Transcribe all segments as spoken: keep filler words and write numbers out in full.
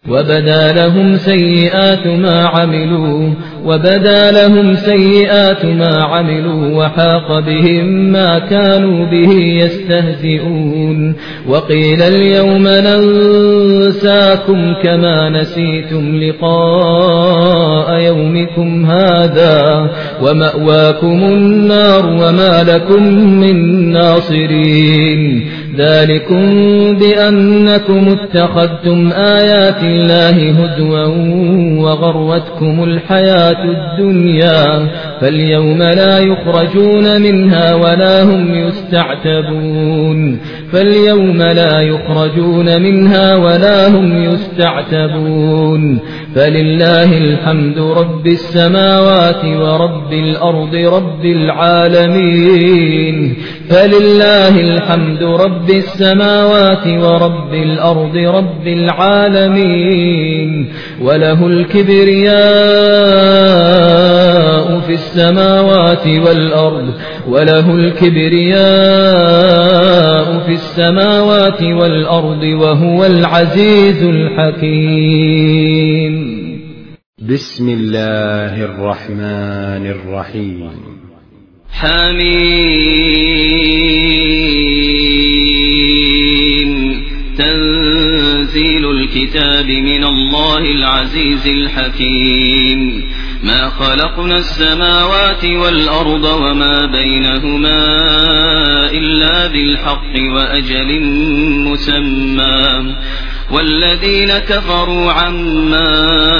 وبدا لهم سيئات ما عملوا وبدا لهم سيئات ما عملوا وحاق بهم ما كانوا به يستهزئون وقيل اليوم ننساكم كما نسيتم لقاء يومكم هذا ومأواكم النار وما لكم من ناصرين ذلكم بأنكم اتخذتم آيات الله هزوا وغرتكم الحياة الدنيا فاليوم لا يخرجون منها ولا هم يستعتبون فاليوم لا يخرجون منها ولا هم يستعتبون فلله الحمد رب السماوات ورب الأرض رب العالمين فلله الحمد رب السماوات ورب الأرض رب العالمين وله الكبرياء في السماوات والأرض وله الكبرياء في السماوات والأرض وهو العزيز الحكيم. بسم الله الرحمن الرحيم. حميم تنزيل الكتاب من الله العزيز الحكيم. ما خلقنا السماوات والأرض وما بينهما إلا بالحق وأجل مسمى والذين كفروا عما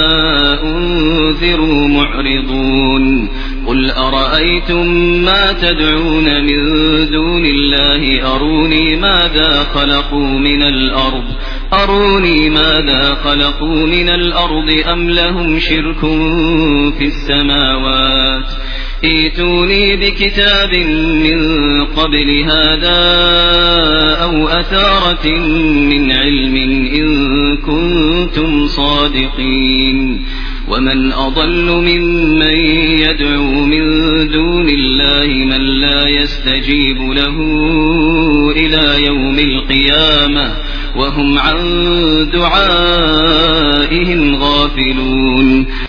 أنذروا معرضون. قل أرأيتم ما تدعون من دون الله أروني ماذا خلقوا من الأرض أروني ماذا خلقوا من الأرض أم لهم شرك في السماوات ائتوني بكتاب من قبل هذا أو أثارة من علم إن كنتم صادقين. ومن أضل ممن يدعو من دون الله من لا يستجيب له إلى يوم القيامة وهم عن دعائهم غافلون.